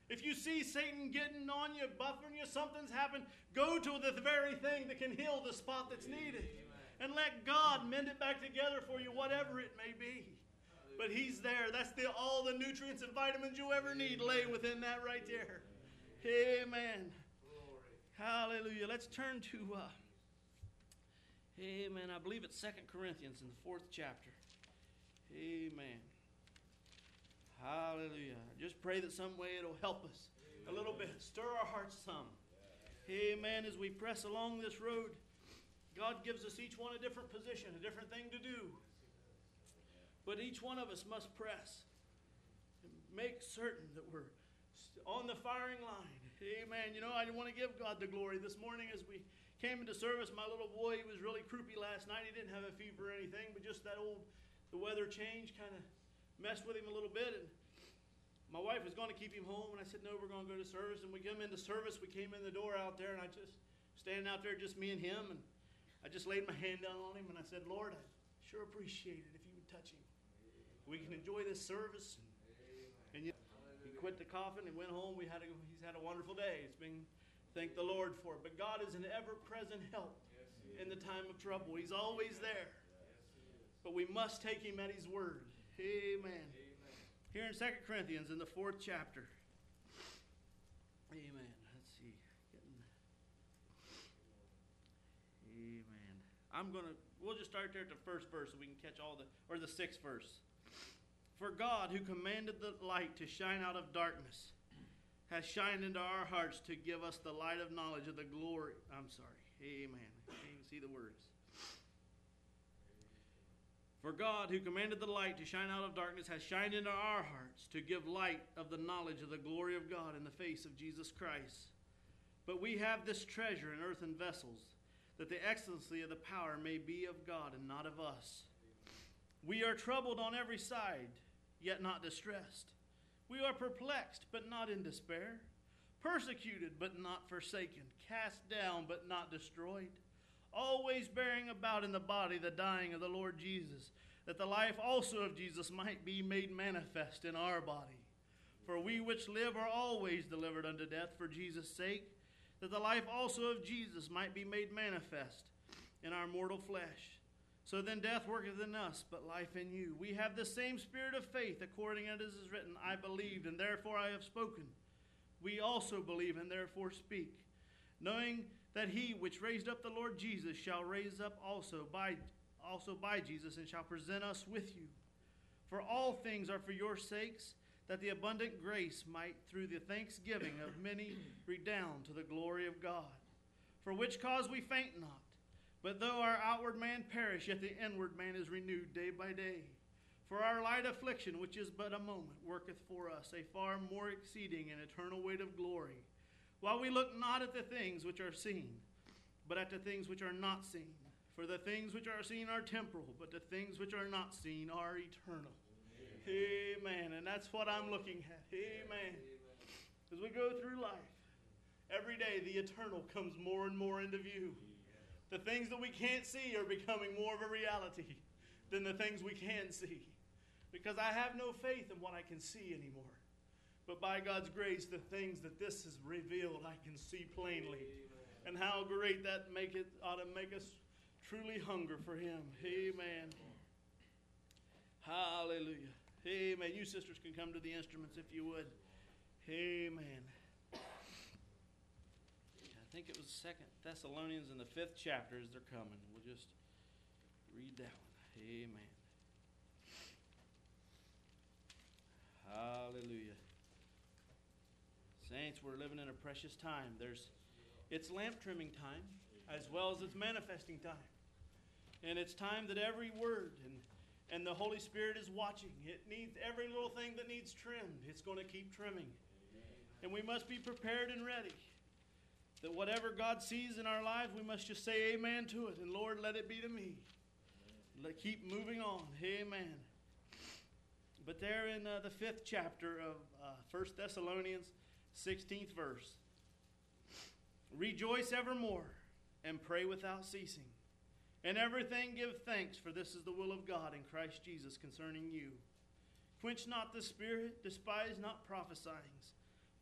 S3: If you see Satan getting on you, buffering you, something's happened, go to the very thing that can heal the spot that's needed. And let God mend it back together for you, whatever it may be. But He's there. That's all the nutrients and vitamins you ever need lay within that right there. Amen. Hallelujah. Let's turn to, amen, I believe it's 2 Corinthians in the 4th chapter. Amen. Hallelujah. Just pray that some way it'll help us a little bit. Stir our hearts some. Amen. As we press along this road, God gives us each one a different position, a different thing to do. But each one of us must press and make certain that we're on the firing line. Amen. You know, I want to give God the glory. This morning as we came into service, my little boy, he was really croupy last night. He didn't have a fever or anything, but just the weather change kind of messed with him a little bit. And my wife was going to keep him home, and I said, no, we're going to go to service. And we come into service, we came in the door out there, and I just standing out there, just me and him, and I just laid my hand down on him, and I said, Lord, I sure appreciate it if you would touch him. We can enjoy this service. And he quit the coughing and went home. He's had a wonderful day. It's been, thank the Lord for it. But God is an ever-present help in the time of trouble. He's always there. But we must take Him at His word. Amen. Here in 2 Corinthians in the 4th chapter. Amen. Let's see. Amen. We'll just start there at the first verse so we can catch the 6th verse. For God, who commanded the light to shine out of darkness, has shined into our hearts to give us the light of knowledge of the glory. Amen. I can't even see the words. For God, who commanded the light to shine out of darkness, has shined into our hearts to give light of the knowledge of the glory of God in the face of Jesus Christ. But we have this treasure in earthen vessels, that the excellency of the power may be of God and not of us. We are troubled on every side, yet not distressed. We are perplexed, but not in despair. Persecuted, but not forsaken. Cast down, but not destroyed. Always bearing about in the body the dying of the Lord Jesus, that the life also of Jesus might be made manifest in our body. For we which live are always delivered unto death for Jesus' sake, that the life also of Jesus might be made manifest in our mortal flesh. So then death worketh in us, but life in you. We have the same spirit of faith, according as it is written, I believed, and therefore I have spoken. We also believe, and therefore speak, knowing that He which raised up the Lord Jesus shall raise up also by Jesus, and shall present us with you. For all things are for your sakes, that the abundant grace might through the thanksgiving of many redound to the glory of God. For which cause we faint not, but though our outward man perish, yet the inward man is renewed day by day. For our light affliction, which is but a moment, worketh for us a far more exceeding and eternal weight of glory, while we look not at the things which are seen, but at the things which are not seen. For the things which are seen are temporal, but the things which are not seen are eternal. Amen. And that's what I'm looking at. Amen. As we go through life, every day the eternal comes more and more into view. The things that we can't see are becoming more of a reality than the things we can see. Because I have no faith in what I can see anymore. But by God's grace, the things that this has revealed, I can see plainly. And how great that ought to make us truly hunger for Him. Amen. Hallelujah. Amen. You sisters can come to the instruments if you would. Amen. I think it was 2 Thessalonians in the 5th chapter as they're coming. We'll just read that one. Amen. Hallelujah. Saints, we're living in a precious time. It's lamp trimming time as well as it's manifesting time. And it's time that every word and the Holy Spirit is watching. It needs every little thing that needs trimmed. It's going to keep trimming. And we must be prepared and ready. That whatever God sees in our lives, we must just say amen to it. And Lord, let it be to me. Keep moving on. Amen. But there in the 5th chapter of 1 Thessalonians, 16th verse. Rejoice evermore and pray without ceasing. In everything give thanks, for this is the will of God in Christ Jesus concerning you. Quench not the spirit, despise not prophesying.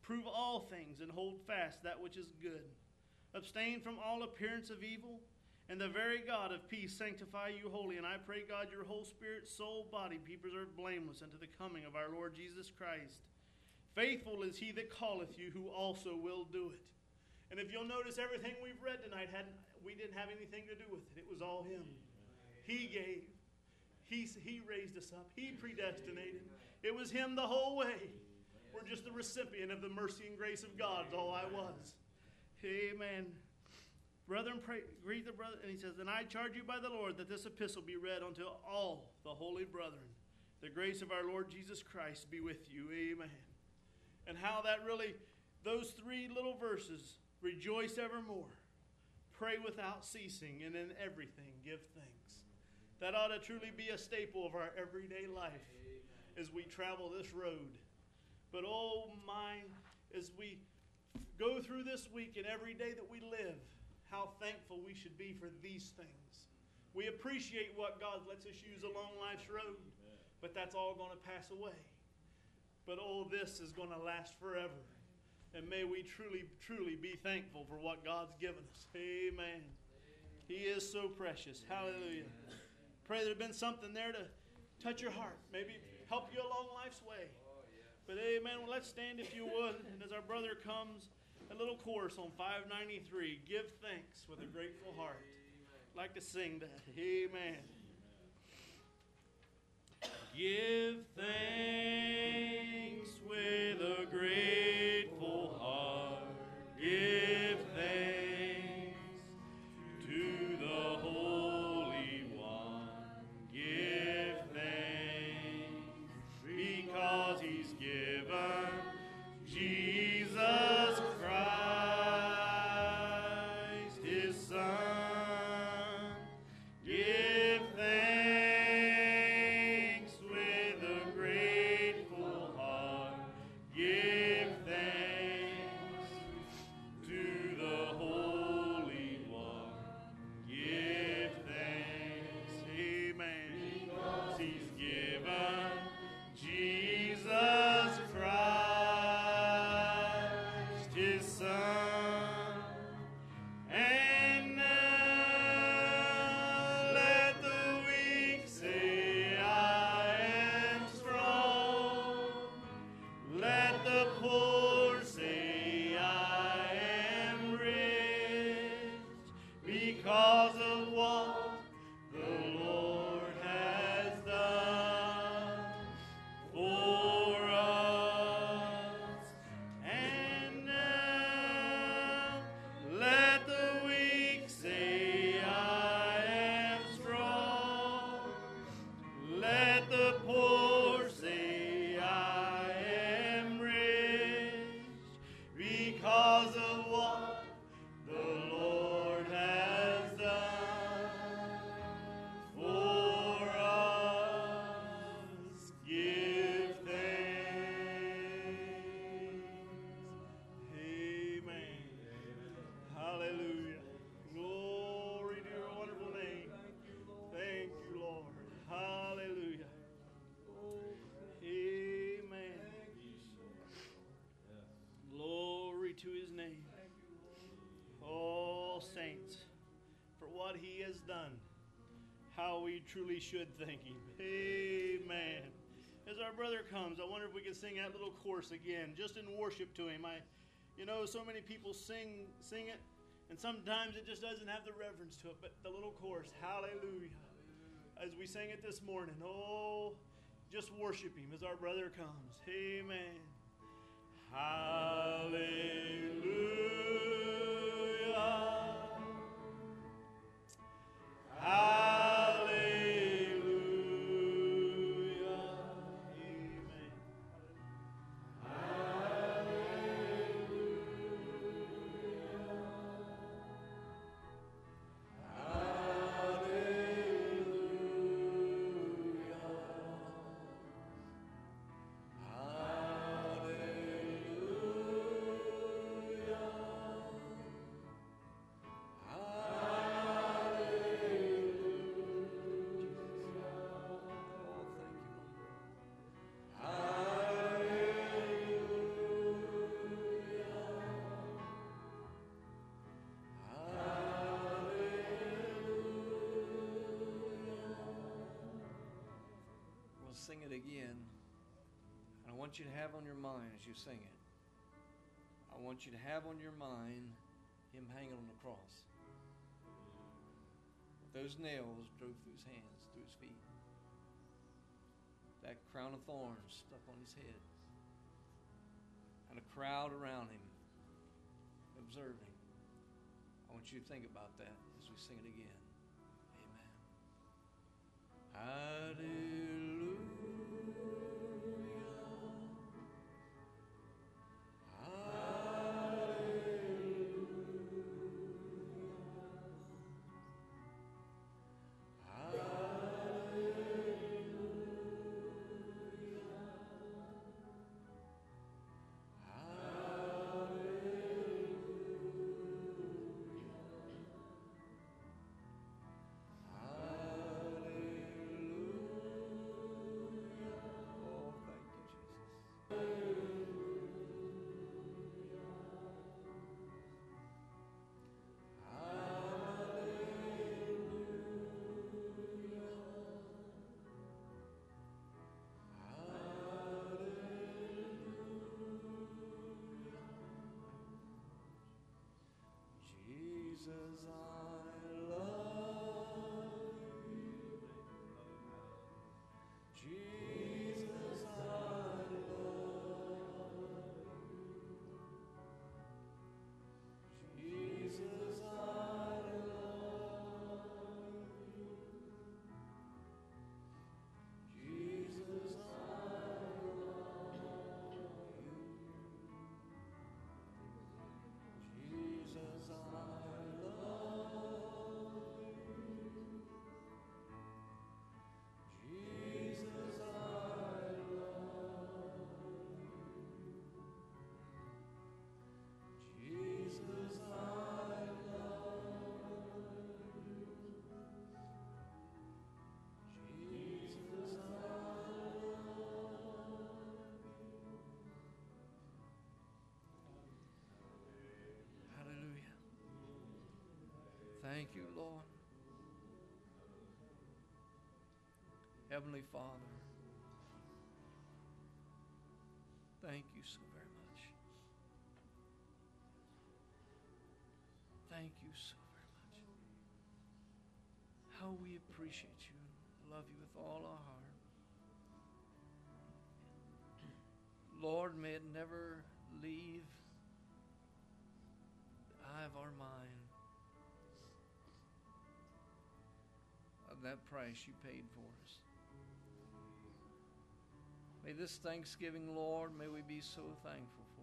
S3: Prove all things and hold fast that which is good. Abstain from all appearance of evil, and the very God of peace sanctify you wholly. And I pray, God, your whole spirit, soul, body be preserved blameless unto the coming of our Lord Jesus Christ. Faithful is he that calleth you, who also will do it. And if you'll notice, everything we've read tonight, we didn't have anything to do with it. It was all him. He gave. He raised us up. He predestinated. It was him the whole way. We're just the recipient of the mercy and grace of God, is all I was. Amen. Brethren, greet the brother. And he says, and I charge you by the Lord that this epistle be read unto all the holy brethren. The grace of our Lord Jesus Christ be with you. Amen. And how that really, those three little verses, rejoice evermore, pray without ceasing, and in everything give thanks. That ought to truly be a staple of our everyday life as we travel this road. But oh my, as we go through this week and every day that we live, how thankful we should be for these things. We appreciate what God lets us use along life's road, but that's all going to pass away. But oh, this is going to last forever. And may we truly, truly be thankful for what God's given us. Amen. He is so precious. Hallelujah. Pray there's been something there to touch your heart. Maybe help you along life's way. But amen. Well, let's stand if you would. And as our brother comes, a little chorus on 593. Give thanks with a grateful heart. I'd like to sing that. Amen. Give thanks with a grateful heart. Give thanks to the Holy One. Give thanks because he's given Jesus Christ, his Son. Give thanks with a grateful heart. Give thanks to the Holy One. Give thanks, amen, because he's given Jesus Christ, his Son. And now let the weak say, I am strong. Let the poor say, I am rich, because of what the Lord has done for us. And now let the weak say, I am strong. Let the poor say, I am rich, because of what the Lord has done for us. Give thanks. Amen. Hallelujah. Glory to your wonderful name. Thank you, Lord. Hallelujah. Amen. Glory to his name. Oh, saints, for what he has done, how we truly should thank him. Amen. As our brother comes, I wonder if we can sing that little chorus again, just in worship to him. So many people sing it, and sometimes it just doesn't have the reverence to it, but the little chorus, hallelujah, as we sang it this morning, oh, just worship him as our brother comes. Amen. Hallelujah. Hallelujah. Amen. Hallelujah.
S4: sing it again. And I want you to have on your mind as you sing it, I want you to have on your mind him hanging on the cross. Those nails drove through his hands, through his feet. That crown of thorns stuck on his head. And a crowd around him observing. I want you to think about that as we sing it again. Amen. Hallelujah. Jesus, I love you. Jesus, I love you. Jesus, I love you. Jesus, I love you. Jesus, I Thank you, Lord. Heavenly Father, thank you so very much. Thank you so very much. How we appreciate you and love you with all our heart. Lord, may it never leave the eye of our mind of that price you paid for us. May this Thanksgiving, Lord, may we be so thankful for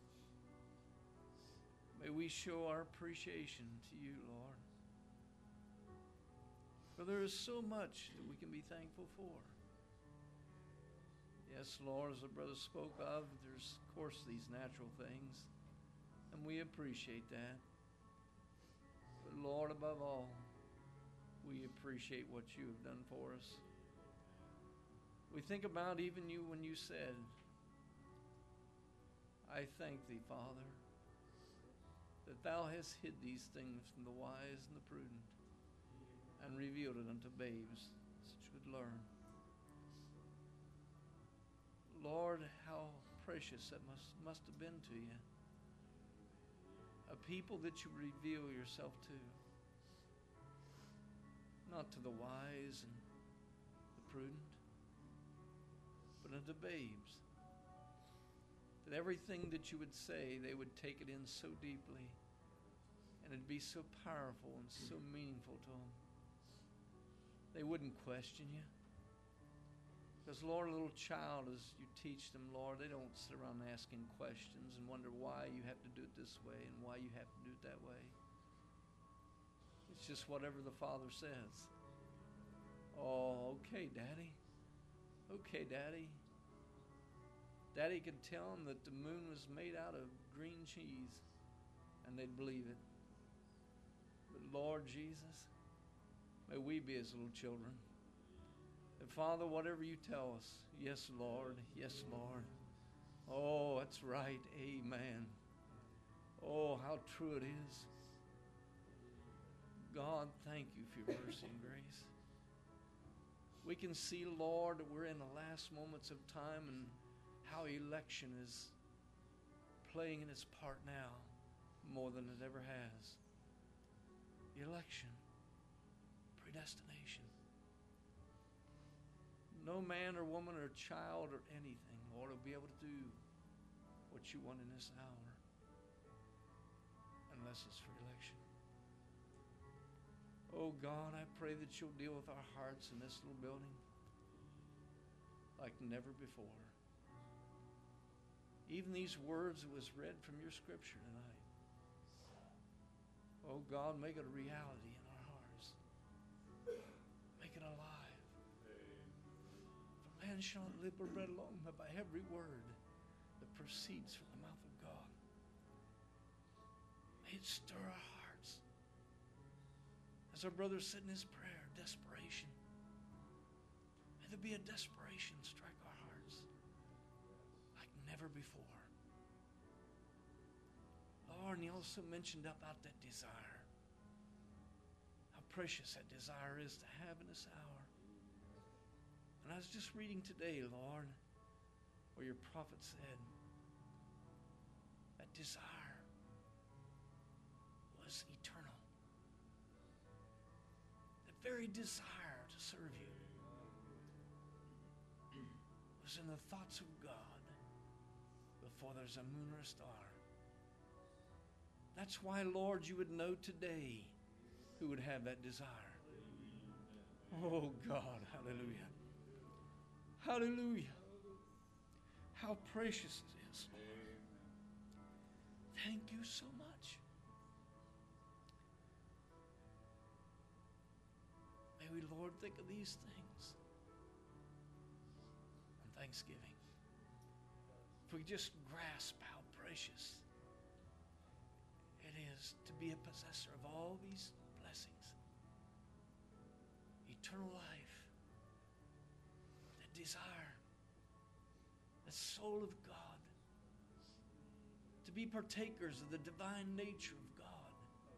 S4: it. May we show our appreciation to you, Lord. For there is so much that we can be thankful for. Yes, Lord, as the brother spoke of, there's, of course, these natural things, and we appreciate that. But, Lord, above all, we appreciate what you have done for us. We think about even you when you said, I thank thee, Father, that thou hast hid these things from the wise and the prudent and revealed it unto babes that should learn. Lord, how precious that must have been to you. A people that you reveal yourself to. Not to the wise and the prudent, but unto babes. That everything that you would say, they would take it in so deeply, and it'd be so powerful and so meaningful to them. They wouldn't question you. Because, Lord, a little child, as you teach them, Lord, they don't sit around asking questions and wonder why you have to do it this way and why you have to do it that way. It's just whatever the Father says. Oh, okay, Daddy. Okay, Daddy. Daddy could tell them that the moon was made out of green cheese, and they'd believe it. But, Lord Jesus, may we be as little children. And, Father, whatever you tell us, yes, Lord, yes, Lord. Oh, that's right, amen. Oh, how true it is. God, thank you for your mercy and grace. We can see, Lord, that we're in the last moments of time and how election is playing in its part now more than it ever has. Election, predestination. No man or woman or child or anything, Lord, will be able to do what you want in this hour unless it's for election. Oh God, I pray that you'll deal with our hearts in this little building like never before. Even these words that was read from your scripture tonight. Oh God, make it a reality in our hearts. Make it alive. For man shall not live by bread alone, but by every word that proceeds from the mouth of God. May it stir our hearts. As our brother said in his prayer, desperation. May there be a desperation strike our hearts like never before. Lord, and he also mentioned about that desire. How precious that desire is to have in this hour. And I was just reading today, Lord, where your prophet said that desire was eternal. The very desire to serve you was in the thoughts of God before there's a moon or a star. That's why, Lord, you would know today who would have that desire. Oh, God, hallelujah. Hallelujah. How precious it is, Lord. Thank you so much. May we, Lord, think of these things on Thanksgiving. If we just grasp how precious it is to be a possessor of all these blessings. Eternal life, that desire, the soul of God, to be partakers of the divine nature of God,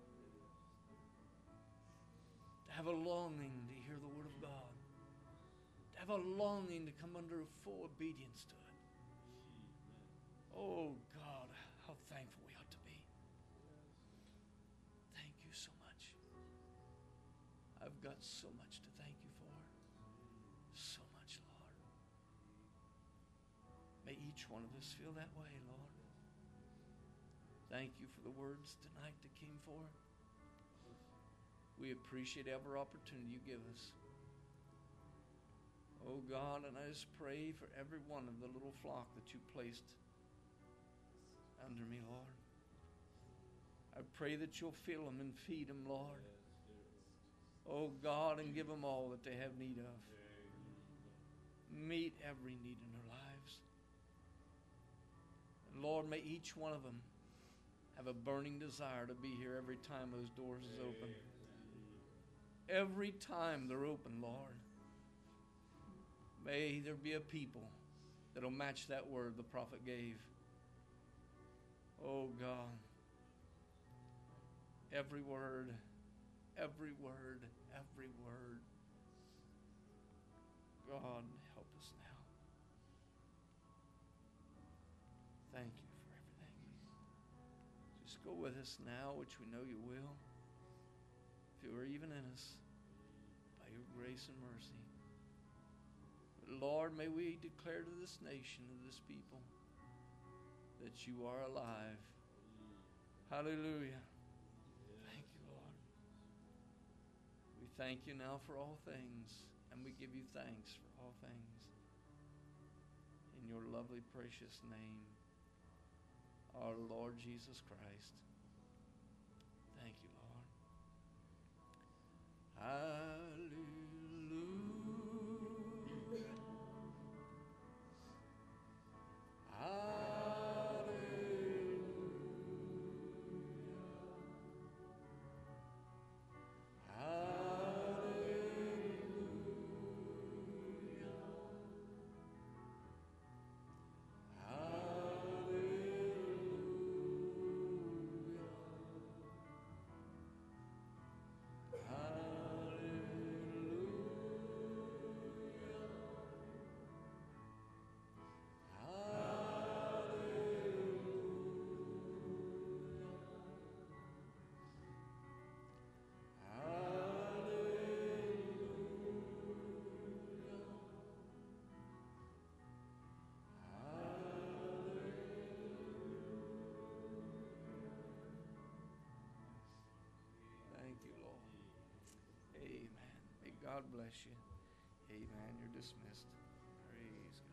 S4: to have a longing to hear the word of God, to have a longing to come under full obedience to it. Oh God, how thankful we ought to be. Thank you so much. I've got so much to thank you for. So much, Lord. May each one of us feel that way, Lord. Thank you for the words tonight that came forth. We appreciate every opportunity you give us. Oh God, and I just pray for every one of the little flock that you placed under me, Lord. I pray that you'll fill them and feed them, Lord. Oh God, and give them all that they have need of. Meet every need in their lives. And Lord, may each one of them have a burning desire to be here every time those doors is open. Every time they're open, Lord. May there be a people that'll match that word the prophet gave. Oh God, every word, every word, every word. God, help us now. Thank you for everything. Just go with us now, which we know you will. If you are even in us, by your grace and mercy. But Lord, may we declare to this nation, to this people, that you are alive. Hallelujah. Thank you, Lord. We thank you now for all things, and we give you thanks for all things. In your lovely, precious name, our Lord Jesus Christ. Thank you, Lord. Hallelujah. Hallelujah. God bless you. Amen. You're dismissed. Praise God.